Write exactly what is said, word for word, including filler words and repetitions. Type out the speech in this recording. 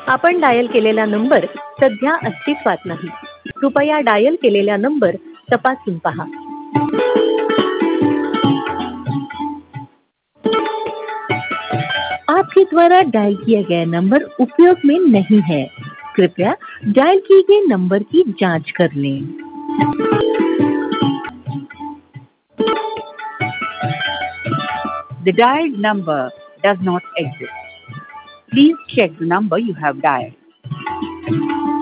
आपण डायल केलेला नंबर सध्या अस्तित्वात नाही. कृपया डायल केलेला नंबर तपासून पहा. आपके द्वारा डायल किया गया नंबर उपयोग में नहीं है. कृपया डायल किए गए नंबर की जांच कर लें. The dialed number does not exist. Please check the number you have dialed.